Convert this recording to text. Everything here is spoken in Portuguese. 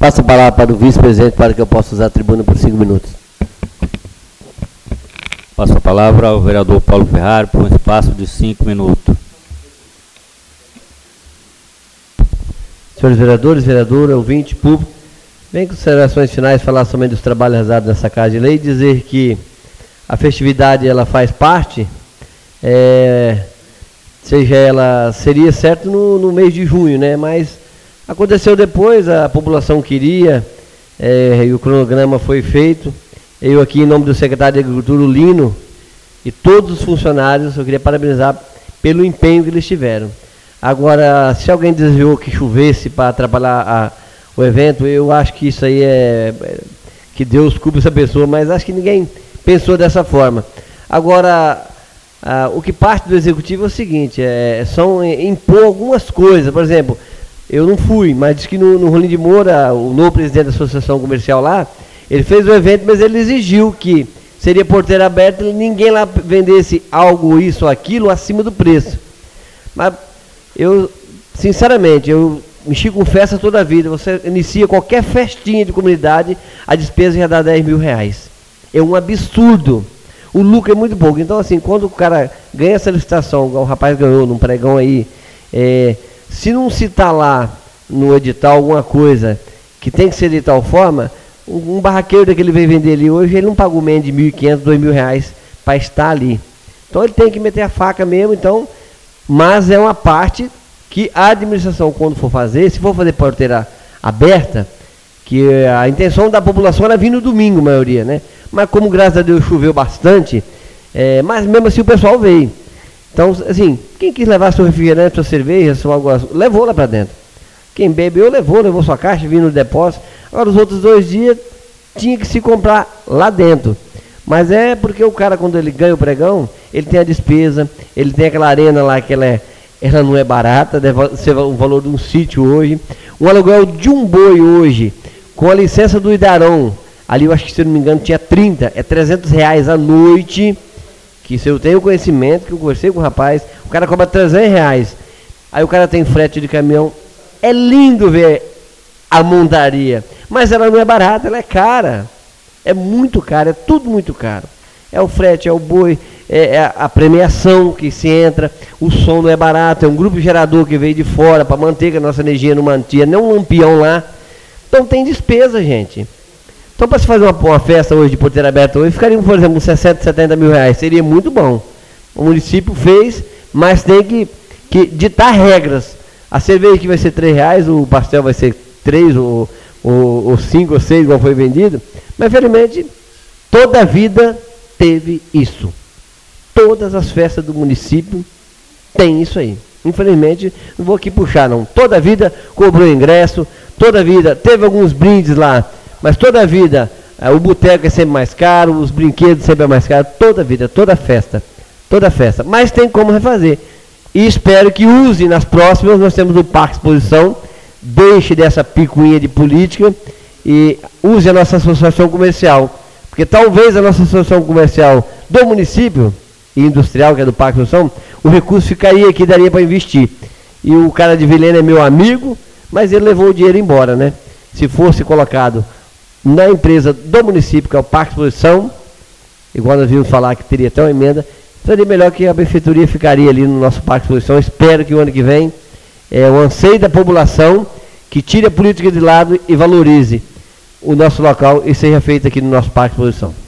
Passo a palavra para o vice-presidente para que eu possa usar a tribuna por 5 minutos. Passo a palavra ao vereador Paulo Ferrari por um espaço de 5 minutos. Senhores vereadores, vereadora, ouvinte, público, vem com considerações finais falar somente dos trabalhos realizados nessa Casa de Lei, dizer que a festividade ela faz parte, seja ela, seria certo no mês de junho, né? Mas aconteceu depois, a população queria, e o cronograma foi feito. Eu aqui, em nome do secretário de Agricultura, o Lino, e todos os funcionários, eu queria parabenizar pelo empenho que eles tiveram. Agora, se alguém desejou que chovesse para atrapalhar o evento, eu acho que isso aí que Deus culpe essa pessoa, mas acho que ninguém pensou dessa forma. Agora, o que parte do executivo é o seguinte, são impor algumas coisas. Por exemplo, eu não fui, mas diz que no Rolim de Moura, o novo presidente da associação comercial lá, ele fez o evento, mas ele exigiu que seria porteira aberta e ninguém lá vendesse algo, isso ou aquilo, acima do preço. Mas eu, sinceramente, eu mexi com festa toda a vida. Você inicia qualquer festinha de comunidade, a despesa já dá 10 mil reais. É um absurdo. O lucro é muito pouco. Então, assim, quando o cara ganha essa licitação, o rapaz ganhou num pregão aí, se não citar lá no edital alguma coisa que tem que ser de tal forma, um barraqueiro daquele veio vender ali hoje, ele não pagou menos de 1.500, 2.000 reais para estar ali. Então ele tem que meter a faca mesmo, então, mas é uma parte que a administração, quando for fazer, se for fazer porteira aberta, que a intenção da população era vir no domingo, a maioria, né? Mas como graças a Deus choveu bastante, mas mesmo assim o pessoal veio. Então, assim, quem quis levar seu refrigerante, sua cerveja, levou lá para dentro. Quem bebeu, levou sua caixa, vindo no depósito. Agora, os outros 2 dias, tinha que se comprar lá dentro. Mas é porque o cara, quando ele ganha o pregão, ele tem a despesa, ele tem aquela arena lá que ela não é barata, deve ser o valor de um sítio hoje. Um aluguel de um boi hoje, com a licença do Idarão, ali eu acho que, se eu não me engano, tinha 30, é 300 reais a noite, que se eu tenho conhecimento, que eu conversei com o rapaz, o cara cobra 300 reais. Aí o cara tem frete de caminhão. É lindo ver a montaria, mas ela não é barata, ela é cara. É muito caro, é tudo muito caro. É o frete, é o boi, é a premiação que se entra, o som não é barato, é um grupo gerador que veio de fora para manter que a nossa energia não mantinha, nem um lampião lá. Então tem despesa, gente. Então, para se fazer uma festa hoje de porteira aberta hoje, ficaria, por exemplo, 60, 70 mil reais, seria muito bom. O município fez, mas tem que ditar regras. A cerveja aqui vai ser 3 reais, o pastel vai ser 3 ou 5 ou 6, igual foi vendido. Mas, infelizmente, toda a vida teve isso. Todas as festas do município tem isso aí. Infelizmente, não vou aqui puxar, não. Toda a vida cobrou ingresso, toda a vida teve alguns brindes lá, mas toda a vida o boteco é sempre mais caro, os brinquedos sempre é mais caro, toda a vida, toda festa. Mas tem como refazer. E espero que use nas próximas. Nós temos o Parque Exposição, deixe dessa picuinha de política e use a nossa associação comercial, porque talvez a nossa associação comercial do município e industrial, que é do Parque Exposição, o recurso ficaria aqui, daria para investir. E o cara de Vilhena é meu amigo, mas ele levou o dinheiro embora, né? Se fosse colocado na empresa do município, que é o Parque Exposição, igual nós vimos falar que teria até uma emenda, seria melhor que a benfeitoria ficaria ali no nosso Parque Exposição. Espero que o ano que vem o anseio da população que tire a política de lado e valorize o nosso local e seja feito aqui no nosso Parque Exposição.